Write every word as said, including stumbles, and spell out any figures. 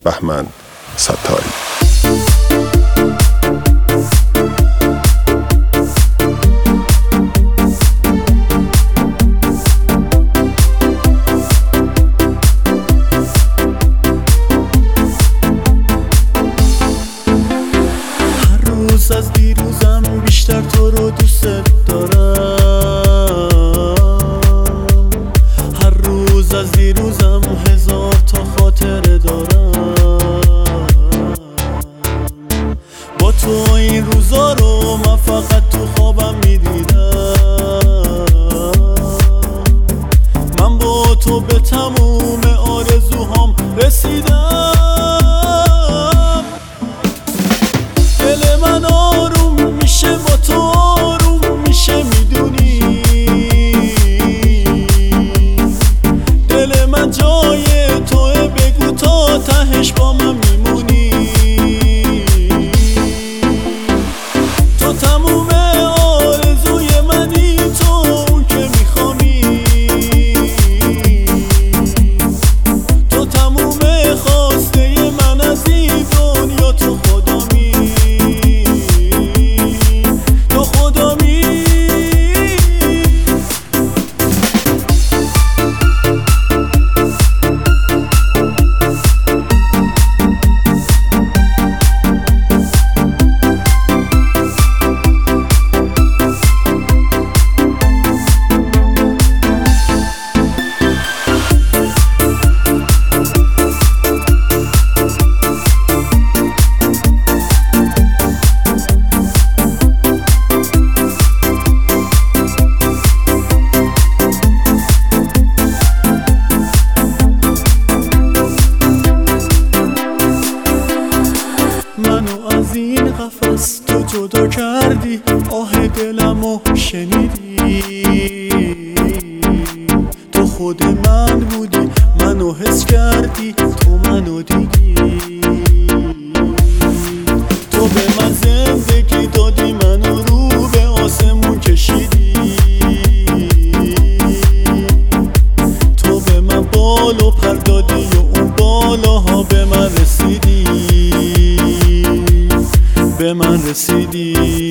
بهمن ستاری. از دیروزم بیشتر تو رو دوست دارم، هر روز از دیروزم هزار تا خاطره دارم. با تو این روزا رو من فقط تو خوابم میدیدم، من با تو به تموم آرزوهام رسیدم. دل من آروم میشه با تو، آروم میشه میدونی، دل من جای توه، بگو تا تهش با من میمونی. تو تموم آرزوی منی، تو اون که میخوامی، تو تموم خواسته من از این دنیا، تو خدامی. منو از این قفس تو جدا کردی، آه دلمو شنیدی، تو خود من بودی، منو حس کردی، تو منو دیدی. تو به من زندگی دادی، منو رو به آسمون کشیدی، تو به من بالو پر دادی و اون بالاها به من رسیدی، به من رسیدی.